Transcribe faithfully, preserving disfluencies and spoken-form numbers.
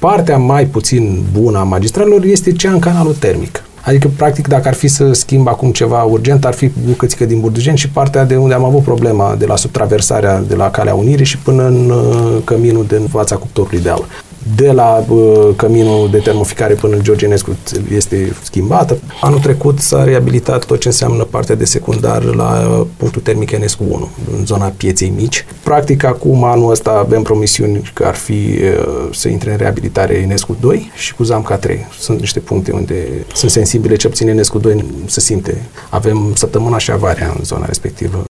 Partea mai puțin bună a magistralelor este cea în canalul termic. Adică, practic, dacă ar fi să schimb acum ceva urgent, ar fi bucățică din Burdujeni și partea de unde am avut problema de la subtraversarea de la Calea Unirii și până în uh, căminul din fața cuptorului de aur. De la uh, căminul de termoficare până în George Enescu este schimbată. Anul trecut s-a reabilitat tot ce înseamnă partea de secundar la uh, punctul termic Enescu unu, în zona Pieței Mici. Practic, acum, anul ăsta, avem promisiuni că ar fi uh, să intre în reabilitare Enescu doi și cu Zamca trei. Sunt niște puncte unde sunt sensibile, ce puțin Enescu doi se simte. Avem săptămâna și avarea în zona respectivă.